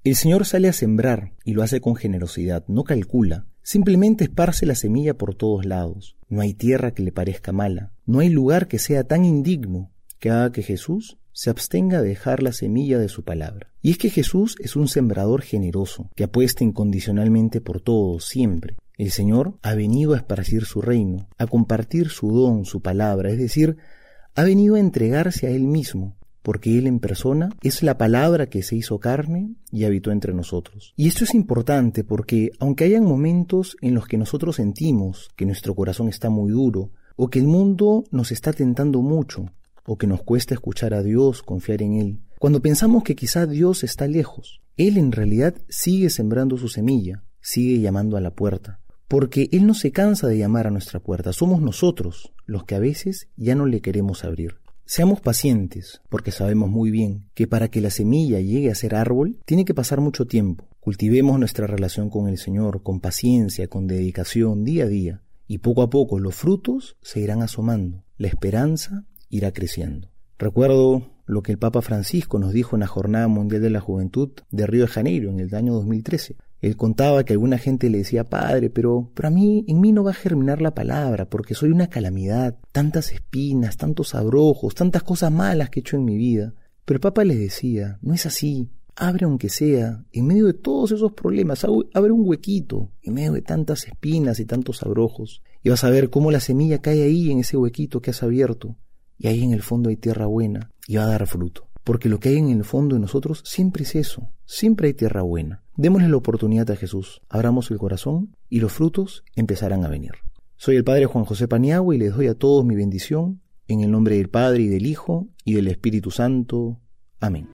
El Señor sale a sembrar y lo hace con generosidad, no calcula. Simplemente esparce la semilla por todos lados. No hay tierra que le parezca mala. No hay lugar que sea tan indigno que haga que Jesús se abstenga de dejar la semilla de su palabra. Y es que Jesús es un sembrador generoso, que apuesta incondicionalmente por todo, siempre. El Señor ha venido a esparcir su reino, a compartir su don, su palabra, es decir, ha venido a entregarse a Él mismo, porque Él en persona es la palabra que se hizo carne y habitó entre nosotros. Y esto es importante porque, aunque hayan momentos en los que nosotros sentimos que nuestro corazón está muy duro, o que el mundo nos está tentando mucho, o que nos cuesta escuchar a Dios, confiar en Él, cuando pensamos que quizá Dios está lejos, Él en realidad sigue sembrando su semilla, sigue llamando a la puerta, porque Él no se cansa de llamar a nuestra puerta, somos nosotros los que a veces ya no le queremos abrir. Seamos pacientes, porque sabemos muy bien que para que la semilla llegue a ser árbol, tiene que pasar mucho tiempo. Cultivemos nuestra relación con el Señor, con paciencia, con dedicación, día a día, y poco a poco los frutos se irán asomando, la esperanza irá creciendo. Recuerdo lo que el Papa Francisco nos dijo en la Jornada Mundial de la Juventud de Río de Janeiro en el año 2013. Él contaba que alguna gente le decía: Padre, pero en mí no va a germinar la palabra porque soy una calamidad, tantas espinas, tantos abrojos, tantas cosas malas que he hecho en mi vida. Pero el Papa les decía: no es así, abre aunque sea, en medio de todos esos problemas, abre un huequito, en medio de tantas espinas y tantos abrojos, y vas a ver cómo la semilla cae ahí en ese huequito que has abierto, y ahí en el fondo hay tierra buena, y va a dar fruto. Porque lo que hay en el fondo de nosotros siempre es eso, siempre hay tierra buena. Démosle la oportunidad a Jesús, abramos el corazón y los frutos empezarán a venir. Soy el Padre Juan José Paniagua y les doy a todos mi bendición, en el nombre del Padre y del Hijo y del Espíritu Santo. Amén.